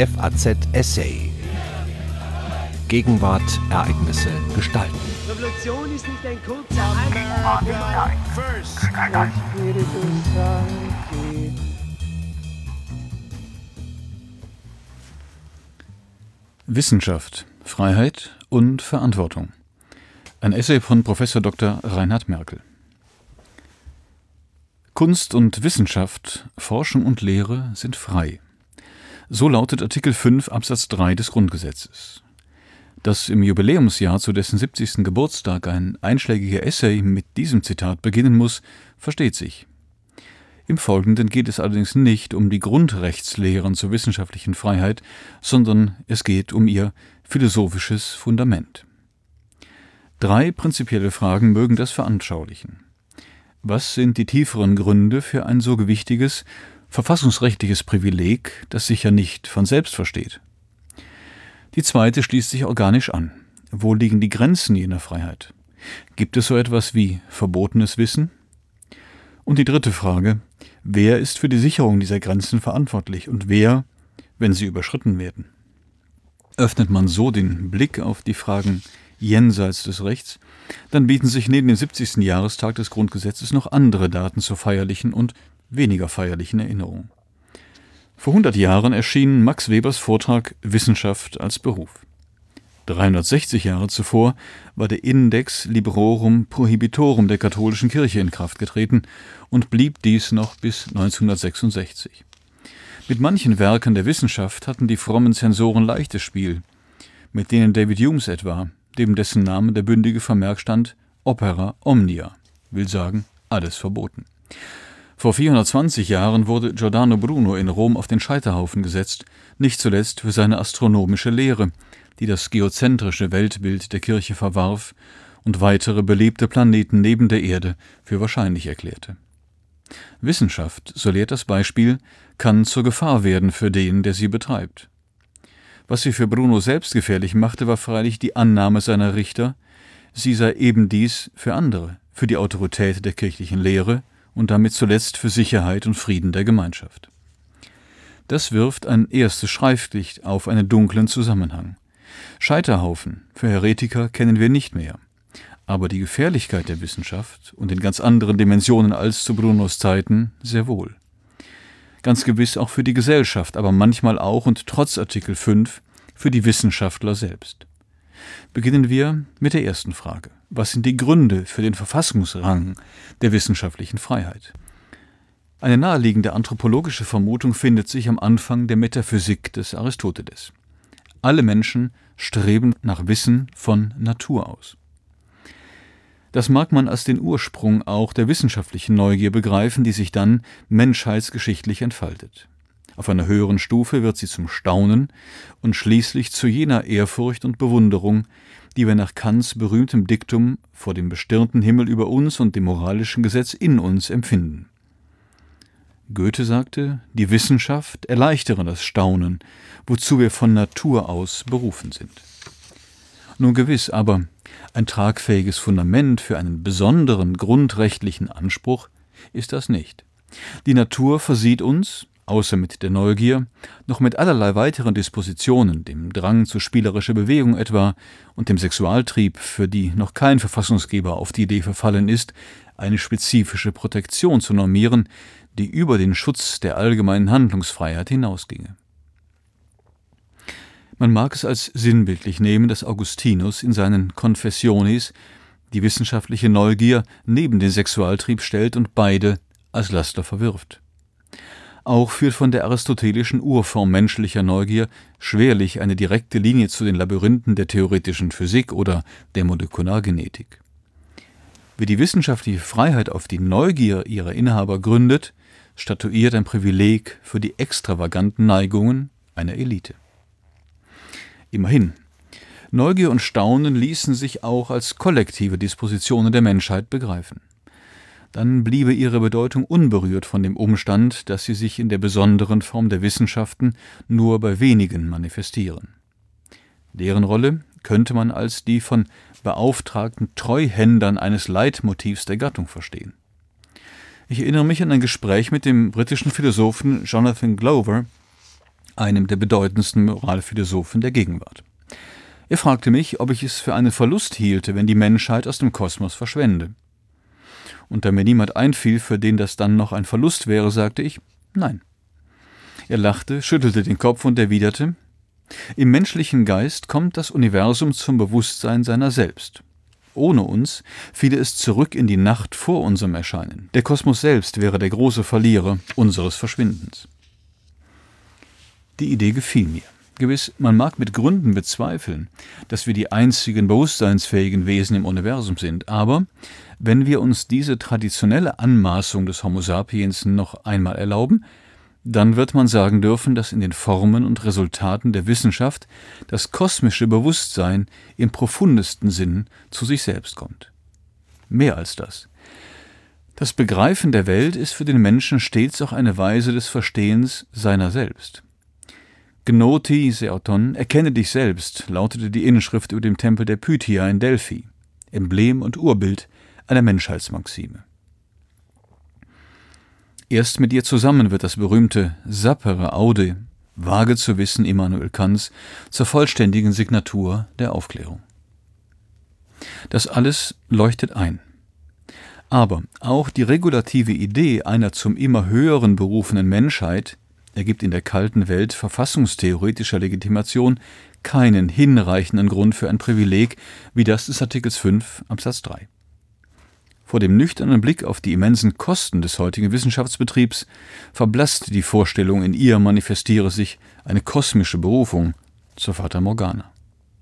FAZ Essay. Gegenwart, Ereignisse, Gestalten. Revolution ist nicht ein kurzer Wissenschaft, Freiheit und Verantwortung. Ein Essay von Prof. Dr. Reinhard Merkel. Kunst und Wissenschaft, Forschung und Lehre sind frei. So lautet Artikel 5 Absatz 3 des Grundgesetzes. Dass im Jubiläumsjahr zu dessen 70. Geburtstag ein einschlägiger Essay mit diesem Zitat beginnen muss, versteht sich. Im Folgenden geht es allerdings nicht um die Grundrechtslehren zur wissenschaftlichen Freiheit, sondern es geht um ihr philosophisches Fundament. 3 prinzipielle Fragen mögen das veranschaulichen. Was sind die tieferen Gründe für ein so gewichtiges, verfassungsrechtliches Privileg, das sich ja nicht von selbst versteht? Die zweite schließt sich organisch an. Wo liegen die Grenzen jener Freiheit? Gibt es so etwas wie verbotenes Wissen? Und die dritte Frage: Wer ist für die Sicherung dieser Grenzen verantwortlich und wer, wenn sie überschritten werden? Öffnet man so den Blick auf die Fragen jenseits des Rechts, dann bieten sich neben dem 70. Jahrestag des Grundgesetzes noch andere Daten zur feierlichen und weniger feierlichen Erinnerung. Vor 100 Jahren erschien Max Webers Vortrag »Wissenschaft als Beruf«. 360 Jahre zuvor war der Index Librorum Prohibitorum der katholischen Kirche in Kraft getreten und blieb dies noch bis 1966. Mit manchen Werken der Wissenschaft hatten die frommen Zensoren leichtes Spiel, mit denen David Humes etwa, dem dessen Name der bündige Vermerk stand, Opera omnia, will sagen, alles verboten. Vor 420 Jahren wurde Giordano Bruno in Rom auf den Scheiterhaufen gesetzt, nicht zuletzt für seine astronomische Lehre, die das geozentrische Weltbild der Kirche verwarf und weitere belebte Planeten neben der Erde für wahrscheinlich erklärte. Wissenschaft, so lehrt das Beispiel, kann zur Gefahr werden für den, der sie betreibt. Was sie für Bruno selbst gefährlich machte, war freilich die Annahme seiner Richter, sie sei eben dies für andere, für die Autorität der kirchlichen Lehre und damit zuletzt für Sicherheit und Frieden der Gemeinschaft. Das wirft ein erstes Schreiflicht auf einen dunklen Zusammenhang. Scheiterhaufen für Heretiker kennen wir nicht mehr, aber die Gefährlichkeit der Wissenschaft und in ganz anderen Dimensionen als zu Brunos Zeiten sehr wohl. Ganz gewiss auch für die Gesellschaft, aber manchmal auch und trotz Artikel 5 für die Wissenschaftler selbst. Beginnen wir mit der ersten Frage. Was sind die Gründe für den Verfassungsrang der wissenschaftlichen Freiheit? Eine naheliegende anthropologische Vermutung findet sich am Anfang der Metaphysik des Aristoteles. Alle Menschen streben nach Wissen von Natur aus. Das mag man als den Ursprung auch der wissenschaftlichen Neugier begreifen, die sich dann menschheitsgeschichtlich entfaltet. Auf einer höheren Stufe wird sie zum Staunen und schließlich zu jener Ehrfurcht und Bewunderung, die wir nach Kants berühmtem Diktum vor dem bestirnten Himmel über uns und dem moralischen Gesetz in uns empfinden. Goethe sagte, die Wissenschaft erleichtere das Staunen, wozu wir von Natur aus berufen sind. Nun gewiss, aber ein tragfähiges Fundament für einen besonderen grundrechtlichen Anspruch ist das nicht. Die Natur versieht uns, außer mit der Neugier, noch mit allerlei weiteren Dispositionen, dem Drang zu spielerischer Bewegung etwa und dem Sexualtrieb, für die noch kein Verfassungsgeber auf die Idee verfallen ist, eine spezifische Protektion zu normieren, die über den Schutz der allgemeinen Handlungsfreiheit hinausginge. Man mag es als sinnbildlich nehmen, dass Augustinus in seinen Confessiones die wissenschaftliche Neugier neben den Sexualtrieb stellt und beide als Laster verwirft. Auch führt von der aristotelischen Urform menschlicher Neugier schwerlich eine direkte Linie zu den Labyrinthen der theoretischen Physik oder der Molekulargenetik. Wer die wissenschaftliche Freiheit auf die Neugier ihrer Inhaber gründet, statuiert ein Privileg für die extravaganten Neigungen einer Elite. Immerhin, Neugier und Staunen ließen sich auch als kollektive Dispositionen der Menschheit begreifen. Dann bliebe ihre Bedeutung unberührt von dem Umstand, dass sie sich in der besonderen Form der Wissenschaften nur bei wenigen manifestieren. Deren Rolle könnte man als die von beauftragten Treuhändern eines Leitmotivs der Gattung verstehen. Ich erinnere mich an ein Gespräch mit dem britischen Philosophen Jonathan Glover, einem der bedeutendsten Moralphilosophen der Gegenwart. Er fragte mich, ob ich es für einen Verlust hielte, wenn die Menschheit aus dem Kosmos verschwände. Und da mir niemand einfiel, für den das dann noch ein Verlust wäre, sagte ich, nein. Er lachte, schüttelte den Kopf und erwiderte, im menschlichen Geist kommt das Universum zum Bewusstsein seiner selbst. Ohne uns fiele es zurück in die Nacht vor unserem Erscheinen. Der Kosmos selbst wäre der große Verlierer unseres Verschwindens. Die Idee gefiel mir. Gewiss, man mag mit Gründen bezweifeln, dass wir die einzigen bewusstseinsfähigen Wesen im Universum sind, aber wenn wir uns diese traditionelle Anmaßung des Homo sapiens noch einmal erlauben, dann wird man sagen dürfen, dass in den Formen und Resultaten der Wissenschaft das kosmische Bewusstsein im profundesten Sinn zu sich selbst kommt. Mehr als das. Das Begreifen der Welt ist für den Menschen stets auch eine Weise des Verstehens seiner selbst. Gnoti Seoton, erkenne dich selbst, lautete die Inschrift über dem Tempel der Pythia in Delphi, Emblem und Urbild einer Menschheitsmaxime. Erst mit ihr zusammen wird das berühmte Sapere Aude, vage zu wissen Immanuel Kants, zur vollständigen Signatur der Aufklärung. Das alles leuchtet ein. Aber auch die regulative Idee einer zum immer höheren berufenen Menschheit ergibt in der kalten Welt verfassungstheoretischer Legitimation keinen hinreichenden Grund für ein Privileg wie das des Artikels 5 Absatz 3. Vor dem nüchternen Blick auf die immensen Kosten des heutigen Wissenschaftsbetriebs verblasst die Vorstellung, in ihr manifestiere sich eine kosmische Berufung zur Fata Morgana.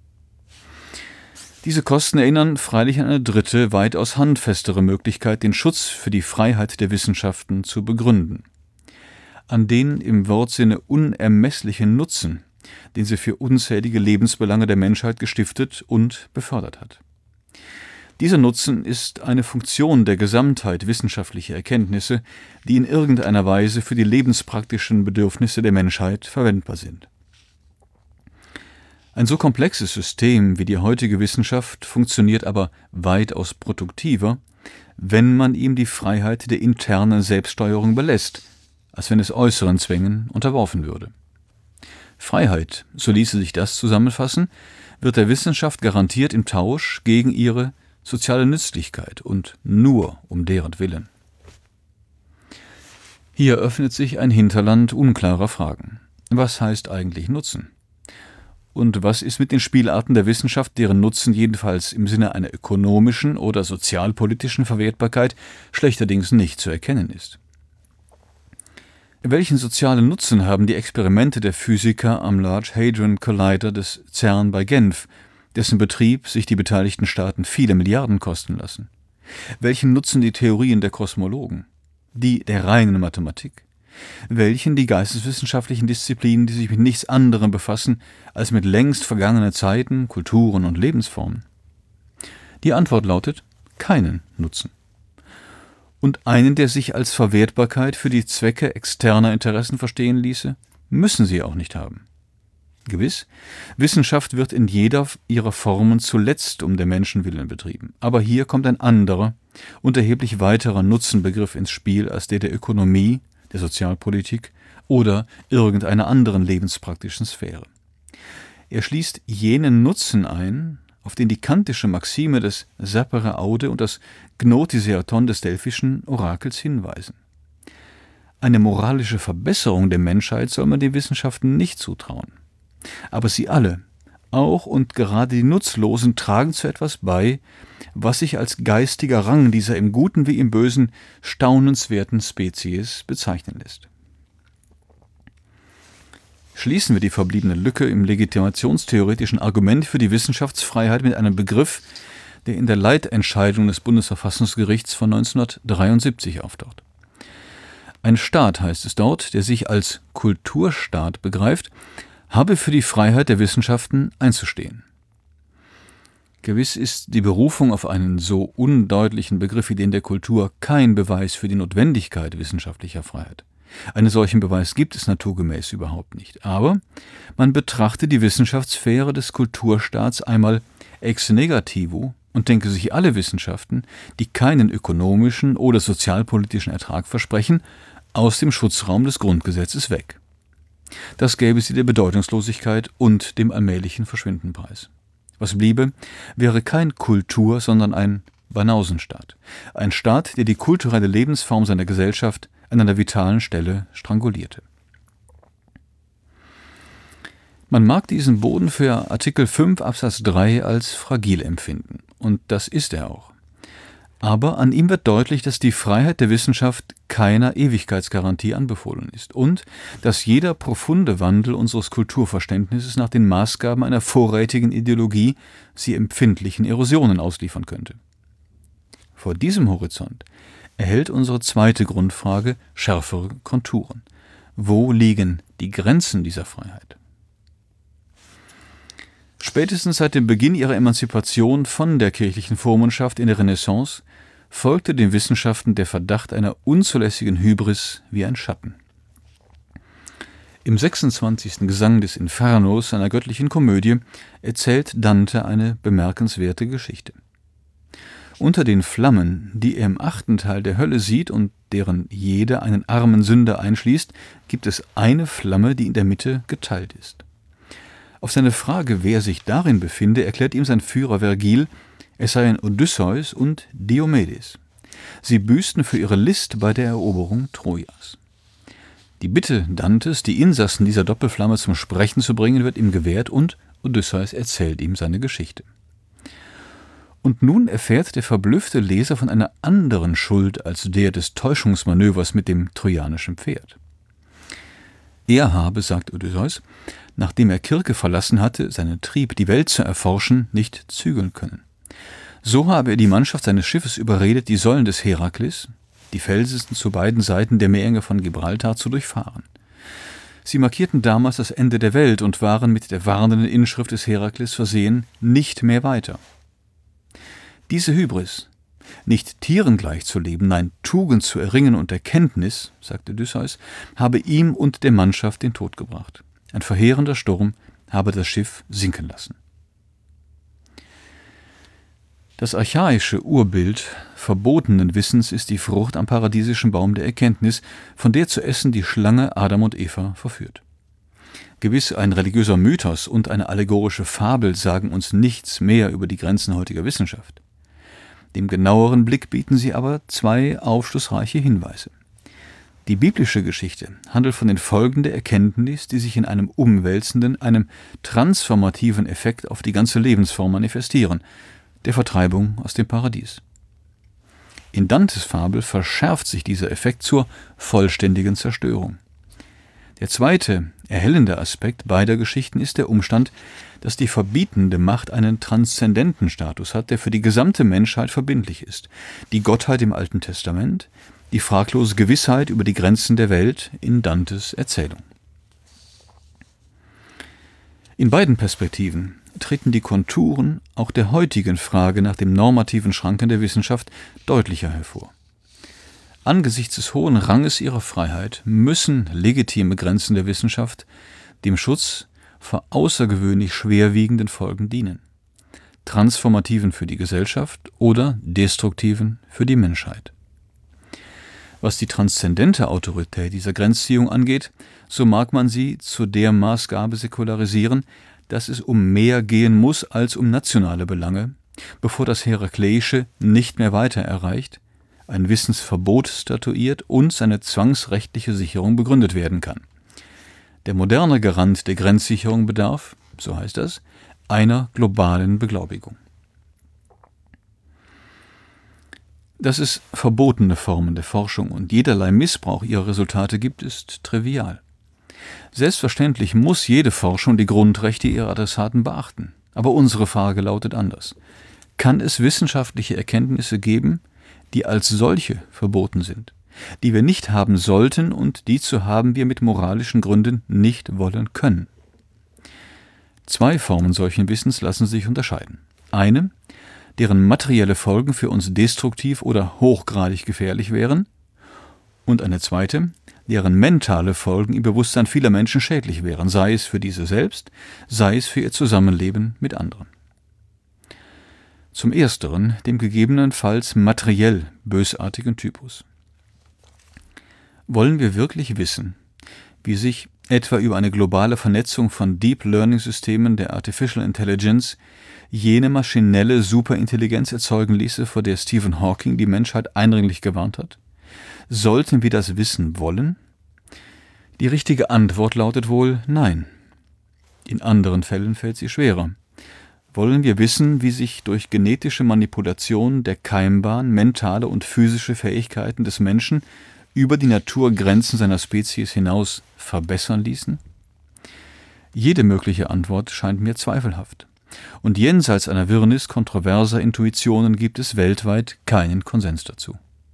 Diese Kosten erinnern freilich an eine dritte, weitaus handfestere Möglichkeit, den Schutz für die Freiheit der Wissenschaften zu begründen. An den im Wortsinne unermesslichen Nutzen, den sie für unzählige Lebensbelange der Menschheit gestiftet und befördert hat. Dieser Nutzen ist eine Funktion der Gesamtheit wissenschaftlicher Erkenntnisse, die in irgendeiner Weise für die lebenspraktischen Bedürfnisse der Menschheit verwendbar sind. Ein so komplexes System wie die heutige Wissenschaft funktioniert aber weitaus produktiver, wenn man ihm die Freiheit der internen Selbststeuerung belässt, als wenn es äußeren Zwängen unterworfen würde. Freiheit, so ließe sich das zusammenfassen, wird der Wissenschaft garantiert im Tausch gegen ihre soziale Nützlichkeit und nur um deren Willen. Hier öffnet sich ein Hinterland unklarer Fragen. Was heißt eigentlich Nutzen? Und was ist mit den Spielarten der Wissenschaft, deren Nutzen jedenfalls im Sinne einer ökonomischen oder sozialpolitischen Verwertbarkeit schlechterdings nicht zu erkennen ist? Welchen sozialen Nutzen haben die Experimente der Physiker am Large Hadron Collider des CERN bei Genf, dessen Betrieb sich die beteiligten Staaten viele Milliarden kosten lassen? Welchen nutzen die Theorien der Kosmologen, die der reinen Mathematik? Welchen die geisteswissenschaftlichen Disziplinen, die sich mit nichts anderem befassen als mit längst vergangenen Zeiten, Kulturen und Lebensformen? Die Antwort lautet: keinen Nutzen. Und einen, der sich als Verwertbarkeit für die Zwecke externer Interessen verstehen ließe, müssen sie auch nicht haben. Gewiss, Wissenschaft wird in jeder ihrer Formen zuletzt um der Menschen willen betrieben. Aber hier kommt ein anderer und erheblich weiterer Nutzenbegriff ins Spiel als der Ökonomie, der Sozialpolitik oder irgendeiner anderen lebenspraktischen Sphäre. Er schließt jenen Nutzen ein, auf den die kantische Maxime des Sapere Aude und das Gnoti Seoton des delphischen Orakels hinweisen. Eine moralische Verbesserung der Menschheit soll man den Wissenschaften nicht zutrauen. Aber sie alle, auch und gerade die Nutzlosen, tragen zu etwas bei, was sich als geistiger Rang dieser im Guten wie im Bösen staunenswerten Spezies bezeichnen lässt. Schließen wir die verbliebene Lücke im legitimationstheoretischen Argument für die Wissenschaftsfreiheit mit einem Begriff, der in der Leitentscheidung des Bundesverfassungsgerichts von 1973 auftaucht. Ein Staat, heißt es dort, der sich als Kulturstaat begreift, habe für die Freiheit der Wissenschaften einzustehen. Gewiss ist die Berufung auf einen so undeutlichen Begriff wie den der Kultur kein Beweis für die Notwendigkeit wissenschaftlicher Freiheit. Einen solchen Beweis gibt es naturgemäß überhaupt nicht. Aber man betrachte die Wissenschaftssphäre des Kulturstaats einmal ex negativo und denke sich alle Wissenschaften, die keinen ökonomischen oder sozialpolitischen Ertrag versprechen, aus dem Schutzraum des Grundgesetzes weg. Das gäbe sie der Bedeutungslosigkeit und dem allmählichen Verschwinden preis. Was bliebe, wäre kein Kultur-, sondern ein Banausenstaat. Ein Staat, der die kulturelle Lebensform seiner Gesellschaft an einer vitalen Stelle strangulierte. Man mag diesen Boden für Artikel 5 Absatz 3 als fragil empfinden. Und das ist er auch. Aber an ihm wird deutlich, dass die Freiheit der Wissenschaft keiner Ewigkeitsgarantie anbefohlen ist und dass jeder profunde Wandel unseres Kulturverständnisses nach den Maßgaben einer vorrätigen Ideologie sie empfindlichen Erosionen ausliefern könnte. Vor diesem Horizont erhält unsere zweite Grundfrage schärfere Konturen. Wo liegen die Grenzen dieser Freiheit? Spätestens seit dem Beginn ihrer Emanzipation von der kirchlichen Vormundschaft in der Renaissance folgte den Wissenschaften der Verdacht einer unzulässigen Hybris wie ein Schatten. Im 26. Gesang des Infernos, einer göttlichen Komödie, erzählt Dante eine bemerkenswerte Geschichte. Unter den Flammen, die er im 8. Teil der Hölle sieht und deren jede einen armen Sünder einschließt, gibt es eine Flamme, die in der Mitte geteilt ist. Auf seine Frage, wer sich darin befinde, erklärt ihm sein Führer Vergil, es seien Odysseus und Diomedes. Sie büßten für ihre List bei der Eroberung Trojas. Die Bitte Dantes, die Insassen dieser Doppelflamme zum Sprechen zu bringen, wird ihm gewährt und Odysseus erzählt ihm seine Geschichte. Und nun erfährt der verblüffte Leser von einer anderen Schuld als der des Täuschungsmanövers mit dem trojanischen Pferd. Er habe, sagt Odysseus, nachdem er Kirke verlassen hatte, seinen Trieb, die Welt zu erforschen, nicht zügeln können. So habe er die Mannschaft seines Schiffes überredet, die Säulen des Herakles, die Felsen zu beiden Seiten der Meerenge von Gibraltar, zu durchfahren. Sie markierten damals das Ende der Welt und waren mit der warnenden Inschrift des Herakles versehen, nicht mehr weiter. Diese Hybris, nicht Tieren gleich zu leben, nein, Tugend zu erringen und Erkenntnis, sagt Odysseus, habe ihm und der Mannschaft den Tod gebracht. Ein verheerender Sturm habe das Schiff sinken lassen. Das archaische Urbild verbotenen Wissens ist die Frucht am paradiesischen Baum der Erkenntnis, von der zu essen die Schlange Adam und Eva verführt. Gewiss, ein religiöser Mythos und eine allegorische Fabel sagen uns nichts mehr über die Grenzen heutiger Wissenschaft. Dem genaueren Blick bieten sie aber zwei aufschlussreiche Hinweise. Die biblische Geschichte handelt von den Folgen der Erkenntnis, die sich in einem umwälzenden, einem transformativen Effekt auf die ganze Lebensform manifestieren, der Vertreibung aus dem Paradies. In Dantes Fabel verschärft sich dieser Effekt zur vollständigen Zerstörung. Der zweite, erhellende Aspekt beider Geschichten ist der Umstand, dass die verbietende Macht einen transzendenten Status hat, der für die gesamte Menschheit verbindlich ist. Die Gottheit im Alten Testament, die fraglose Gewissheit über die Grenzen der Welt in Dantes Erzählung. In beiden Perspektiven treten die Konturen auch der heutigen Frage nach dem normativen Schranken der Wissenschaft deutlicher hervor. Angesichts des hohen Ranges ihrer Freiheit müssen legitime Grenzen der Wissenschaft dem Schutz vor außergewöhnlich schwerwiegenden Folgen dienen, transformativen für die Gesellschaft oder destruktiven für die Menschheit. Was die transzendente Autorität dieser Grenzziehung angeht, so mag man sie zu der Maßgabe säkularisieren, dass es um mehr gehen muss als um nationale Belange, bevor das Herakleische nicht mehr weiter erreicht, ein Wissensverbot statuiert und seine zwangsrechtliche Sicherung begründet werden kann. Der moderne Garant der Grenzsicherung bedarf, so heißt das, einer globalen Beglaubigung. Dass es verbotene Formen der Forschung und jederlei Missbrauch ihrer Resultate gibt, ist trivial. Selbstverständlich muss jede Forschung die Grundrechte ihrer Adressaten beachten. Aber unsere Frage lautet anders. Kann es wissenschaftliche Erkenntnisse geben, die als solche verboten sind, die wir nicht haben sollten und die zu haben wir mit moralischen Gründen nicht wollen können? Zwei Formen solchen Wissens lassen sich unterscheiden. Eine, deren materielle Folgen für uns destruktiv oder hochgradig gefährlich wären, und eine zweite, deren mentale Folgen im Bewusstsein vieler Menschen schädlich wären, sei es für diese selbst, sei es für ihr Zusammenleben mit anderen. Zum Ersteren, dem gegebenenfalls materiell bösartigen Typus. Wollen wir wirklich wissen, wie sich etwa über eine globale Vernetzung von Deep Learning Systemen der Artificial Intelligence, jene maschinelle Superintelligenz erzeugen ließe, vor der Stephen Hawking die Menschheit eindringlich gewarnt hat? Sollten wir das wissen wollen? Die richtige Antwort lautet wohl nein. In anderen Fällen fällt sie schwerer. Wollen wir wissen, wie sich durch genetische Manipulation der Keimbahn mentale und physische Fähigkeiten des Menschen über die Naturgrenzen seiner Spezies hinaus verbessern ließen? Jede mögliche Antwort scheint mir zweifelhaft. Und jenseits einer Wirrnis kontroverser Intuitionen gibt es weltweit keinen Konsens dazu.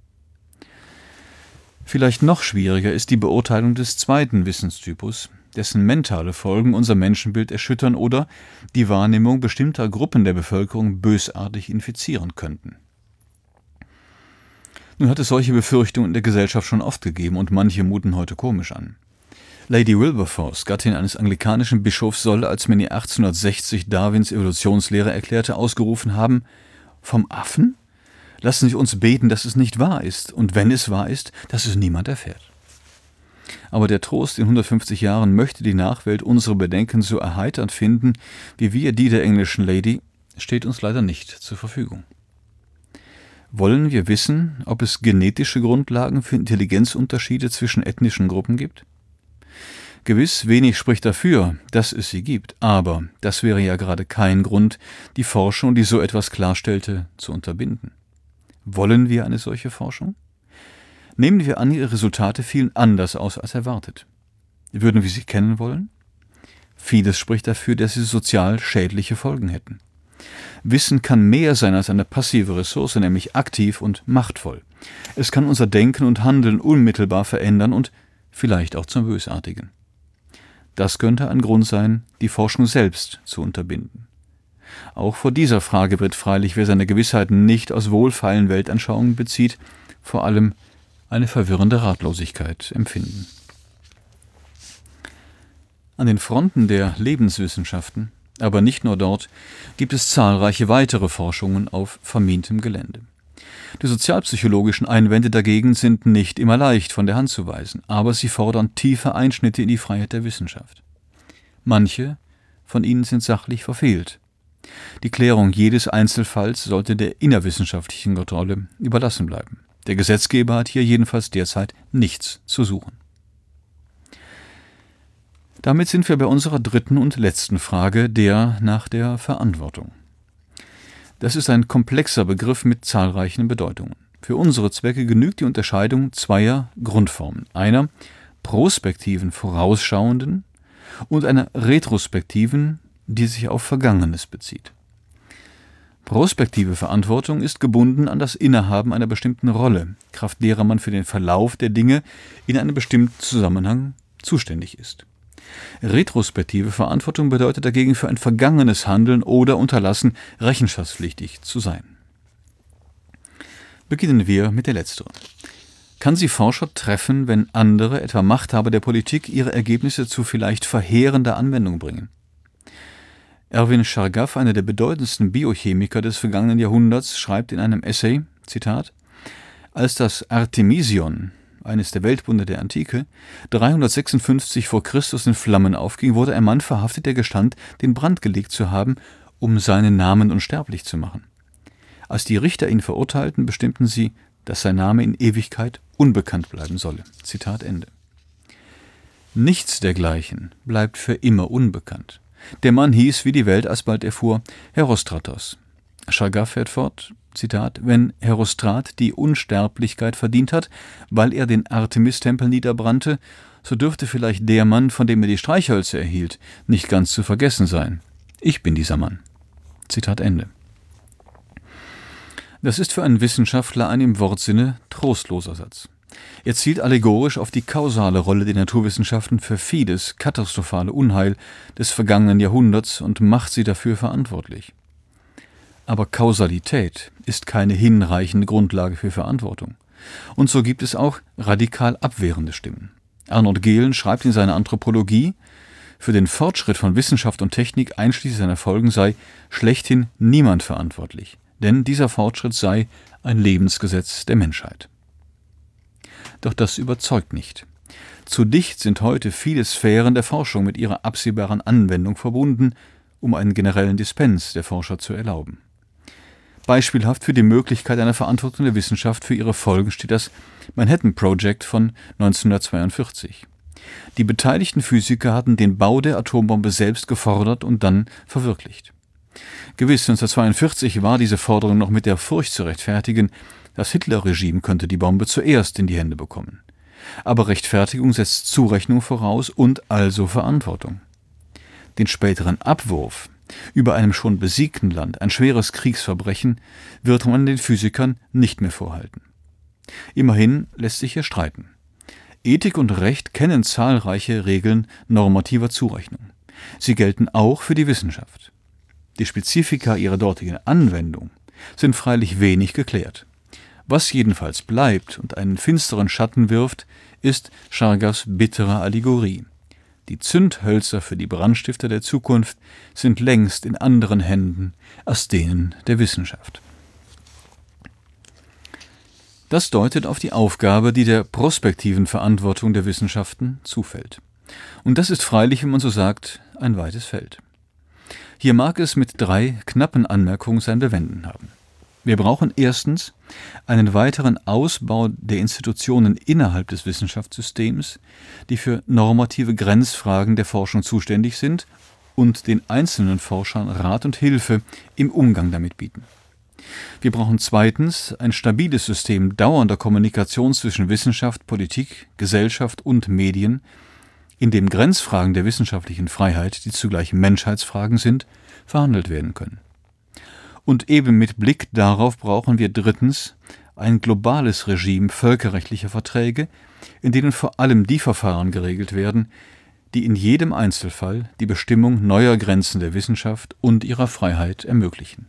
Vielleicht noch schwieriger ist die Beurteilung des zweiten Wissenstypus, dessen mentale Folgen unser Menschenbild erschüttern oder die Wahrnehmung bestimmter Gruppen der Bevölkerung bösartig infizieren könnten. Nun hat es solche Befürchtungen in der Gesellschaft schon oft gegeben und manche muten heute komisch an. Lady Wilberforce, Gattin eines anglikanischen Bischofs, soll, als man ihr 1860 Darwins Evolutionslehre erklärte, ausgerufen haben: Vom Affen? Lassen Sie uns beten, dass es nicht wahr ist, und wenn es wahr ist, dass es niemand erfährt. Aber der Trost in 150 Jahren möchte die Nachwelt unsere Bedenken so erheiternd finden, wie wir die der englischen Lady, steht uns leider nicht zur Verfügung. Wollen wir wissen, ob es genetische Grundlagen für Intelligenzunterschiede zwischen ethnischen Gruppen gibt? Gewiss, wenig spricht dafür, dass es sie gibt, aber das wäre ja gerade kein Grund, die Forschung, die so etwas klarstellte, zu unterbinden. Wollen wir eine solche Forschung? Nehmen wir an, ihre Resultate fielen anders aus als erwartet. Würden wir sie kennen wollen? Vieles spricht dafür, dass sie sozial schädliche Folgen hätten. Wissen kann mehr sein als eine passive Ressource, nämlich aktiv und machtvoll. Es kann unser Denken und Handeln unmittelbar verändern und vielleicht auch zum Bösartigen. Das könnte ein Grund sein, die Forschung selbst zu unterbinden. Auch vor dieser Frage wird freilich, wer seine Gewissheiten nicht aus wohlfeilen Weltanschauungen bezieht, vor allem eine verwirrende Ratlosigkeit empfinden. An den Fronten der Lebenswissenschaften, aber nicht nur dort, gibt es zahlreiche weitere Forschungen auf vermintem Gelände. Die sozialpsychologischen Einwände dagegen sind nicht immer leicht von der Hand zu weisen, aber sie fordern tiefe Einschnitte in die Freiheit der Wissenschaft. Manche von ihnen sind sachlich verfehlt. Die Klärung jedes Einzelfalls sollte der innerwissenschaftlichen Kontrolle überlassen bleiben. Der Gesetzgeber hat hier jedenfalls derzeit nichts zu suchen. Damit sind wir bei unserer dritten und letzten Frage, der nach der Verantwortung. Das ist ein komplexer Begriff mit zahlreichen Bedeutungen. Für unsere Zwecke genügt die Unterscheidung zweier Grundformen, einer prospektiven, vorausschauenden und einer retrospektiven, die sich auf Vergangenes bezieht. Prospektive Verantwortung ist gebunden an das Innehaben einer bestimmten Rolle, kraft derer man für den Verlauf der Dinge in einem bestimmten Zusammenhang zuständig ist. Retrospektive Verantwortung bedeutet dagegen, für ein vergangenes Handeln oder Unterlassen rechenschaftspflichtig zu sein. Beginnen wir mit der letzteren. Kann sie Forscher treffen, wenn andere, etwa Machthaber der Politik, ihre Ergebnisse zu vielleicht verheerender Anwendung bringen? Erwin Chargaff, einer der bedeutendsten Biochemiker des vergangenen Jahrhunderts, schreibt in einem Essay, Zitat: Als das Artemision, eines der Weltwunder der Antike, 356 vor Christus in Flammen aufging, wurde ein Mann verhaftet, der gestand, den Brand gelegt zu haben, um seinen Namen unsterblich zu machen. Als die Richter ihn verurteilten, bestimmten sie, dass sein Name in Ewigkeit unbekannt bleiben solle. Zitat Ende. Nichts dergleichen bleibt für immer unbekannt. Der Mann hieß, wie die Welt alsbald erfuhr, Herostratos. Chargaff fährt fort, Zitat: Wenn Herostrat die Unsterblichkeit verdient hat, weil er den Artemis-Tempel niederbrannte, so dürfte vielleicht der Mann, von dem er die Streichhölzer erhielt, nicht ganz zu vergessen sein. Ich bin dieser Mann. Zitat Ende. Das ist für einen Wissenschaftler ein im Wortsinne trostloser Satz. Er zielt allegorisch auf die kausale Rolle der Naturwissenschaften für vieles katastrophale Unheil des vergangenen Jahrhunderts und macht sie dafür verantwortlich. Aber Kausalität ist keine hinreichende Grundlage für Verantwortung. Und so gibt es auch radikal abwehrende Stimmen. Arnold Gehlen schreibt in seiner Anthropologie, für den Fortschritt von Wissenschaft und Technik einschließlich seiner Folgen sei schlechthin niemand verantwortlich, denn dieser Fortschritt sei ein Lebensgesetz der Menschheit. Doch das überzeugt nicht. Zu dicht sind heute viele Sphären der Forschung mit ihrer absehbaren Anwendung verbunden, um einen generellen Dispens der Forscher zu erlauben. Beispielhaft für die Möglichkeit einer Verantwortung der Wissenschaft für ihre Folgen steht das Manhattan Project von 1942. Die beteiligten Physiker hatten den Bau der Atombombe selbst gefordert und dann verwirklicht. Gewiss, 1942 war diese Forderung noch mit der Furcht zu rechtfertigen, das Hitler-Regime könnte die Bombe zuerst in die Hände bekommen. Aber Rechtfertigung setzt Zurechnung voraus und also Verantwortung. Den späteren Abwurf über einem schon besiegten Land, ein schweres Kriegsverbrechen, wird man den Physikern nicht mehr vorhalten. Immerhin lässt sich hier streiten. Ethik und Recht kennen zahlreiche Regeln normativer Zurechnung. Sie gelten auch für die Wissenschaft. Die Spezifika ihrer dortigen Anwendung sind freilich wenig geklärt. Was jedenfalls bleibt und einen finsteren Schatten wirft, ist Chargas bittere Allegorie. Die Zündhölzer für die Brandstifter der Zukunft sind längst in anderen Händen als denen der Wissenschaft. Das deutet auf die Aufgabe, die der prospektiven Verantwortung der Wissenschaften zufällt. Und das ist freilich, wenn man so sagt, ein weites Feld. Hier mag es mit 3 knappen Anmerkungen sein Bewenden haben. Wir brauchen erstens einen weiteren Ausbau der Institutionen innerhalb des Wissenschaftssystems, die für normative Grenzfragen der Forschung zuständig sind und den einzelnen Forschern Rat und Hilfe im Umgang damit bieten. Wir brauchen zweitens ein stabiles System dauernder Kommunikation zwischen Wissenschaft, Politik, Gesellschaft und Medien, in dem Grenzfragen der wissenschaftlichen Freiheit, die zugleich Menschheitsfragen sind, verhandelt werden können. Und eben mit Blick darauf brauchen wir drittens ein globales Regime völkerrechtlicher Verträge, in denen vor allem die Verfahren geregelt werden, die in jedem Einzelfall die Bestimmung neuer Grenzen der Wissenschaft und ihrer Freiheit ermöglichen.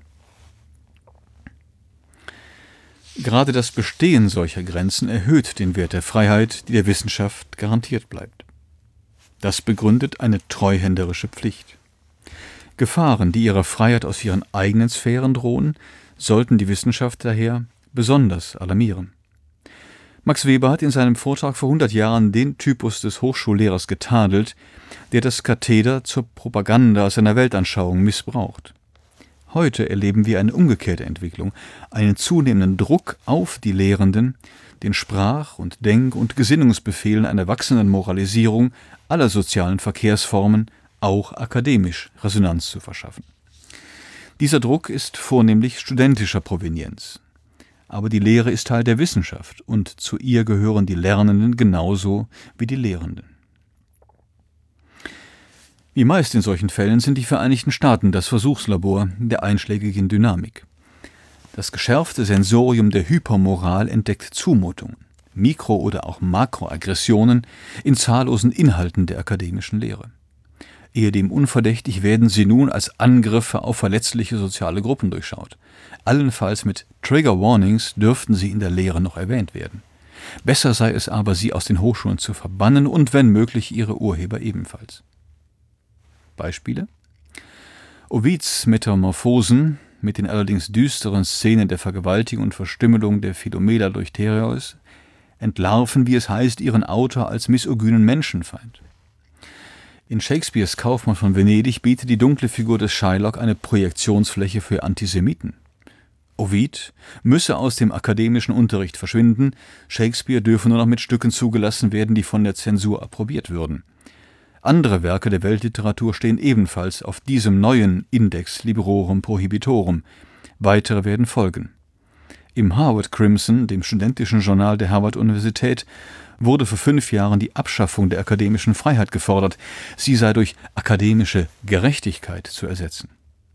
Gerade das Bestehen solcher Grenzen erhöht den Wert der Freiheit, die der Wissenschaft garantiert bleibt. Das begründet eine treuhänderische Pflicht. Gefahren, die ihrer Freiheit aus ihren eigenen Sphären drohen, sollten die Wissenschaft daher besonders alarmieren. Max Weber hat in seinem Vortrag vor 100 Jahren den Typus des Hochschullehrers getadelt, der das Katheder zur Propaganda seiner Weltanschauung missbraucht. Heute erleben wir eine umgekehrte Entwicklung, einen zunehmenden Druck auf die Lehrenden, den Sprach- und Denk- und Gesinnungsbefehlen einer wachsenden Moralisierung aller sozialen Verkehrsformen auch akademisch Resonanz zu verschaffen. Dieser Druck ist vornehmlich studentischer Provenienz. Aber die Lehre ist Teil der Wissenschaft und zu ihr gehören die Lernenden genauso wie die Lehrenden. Wie meist in solchen Fällen sind die Vereinigten Staaten das Versuchslabor der einschlägigen Dynamik. Das geschärfte Sensorium der Hypermoral entdeckt Zumutungen, Mikro- oder auch Makroaggressionen in zahllosen Inhalten der akademischen Lehre. Ehedem unverdächtig werden sie nun als Angriffe auf verletzliche soziale Gruppen durchschaut. Allenfalls mit Trigger Warnings dürften sie in der Lehre noch erwähnt werden. Besser sei es aber, sie aus den Hochschulen zu verbannen und wenn möglich ihre Urheber ebenfalls. Beispiele? Ovids Metamorphosen mit den allerdings düsteren Szenen der Vergewaltigung und Verstümmelung der Philomela durch Tereus entlarven, wie es heißt, ihren Autor als misogynen Menschenfeind. In Shakespeares Kaufmann von Venedig bietet die dunkle Figur des Shylock eine Projektionsfläche für Antisemiten. Ovid müsse aus dem akademischen Unterricht verschwinden, Shakespeare dürfe nur noch mit Stücken zugelassen werden, die von der Zensur approbiert würden. Andere Werke der Weltliteratur stehen ebenfalls auf diesem neuen Index Librorum Prohibitorum. Weitere werden folgen. Im Harvard Crimson, dem studentischen Journal der Harvard-Universität, wurde vor 5 Jahren die Abschaffung der akademischen Freiheit gefordert. Sie sei durch akademische Gerechtigkeit zu ersetzen.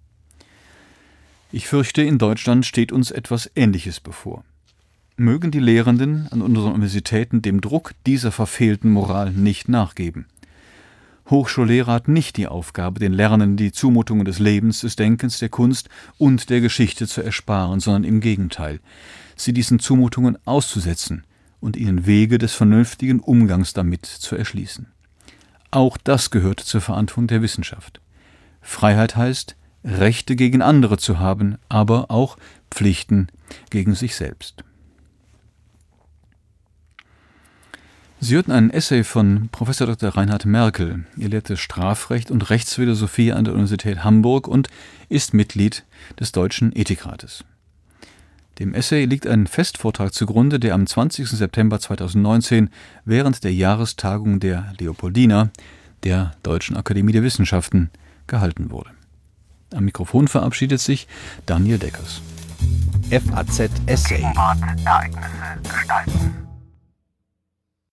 Ich fürchte, in Deutschland steht uns etwas Ähnliches bevor. Mögen die Lehrenden an unseren Universitäten dem Druck dieser verfehlten Moral nicht nachgeben. Hochschullehrer hat nicht die Aufgabe, den Lernenden die Zumutungen des Lebens, des Denkens, der Kunst und der Geschichte zu ersparen, sondern im Gegenteil, sie diesen Zumutungen auszusetzen und ihnen Wege des vernünftigen Umgangs damit zu erschließen. Auch das gehört zur Verantwortung der Wissenschaft. Freiheit heißt, Rechte gegen andere zu haben, aber auch Pflichten gegen sich selbst. Sie hörten einen Essay von Prof. Dr. Reinhard Merkel. Er lehrte Strafrecht und Rechtsphilosophie an der Universität Hamburg und ist Mitglied des Deutschen Ethikrates. Dem Essay liegt ein Festvortrag zugrunde, der am 20. September 2019 während der Jahrestagung der Leopoldina, der Deutschen Akademie der Wissenschaften, gehalten wurde. Am Mikrofon verabschiedet sich Daniel Deckers. FAZ Essay. Ereignisse gestalten.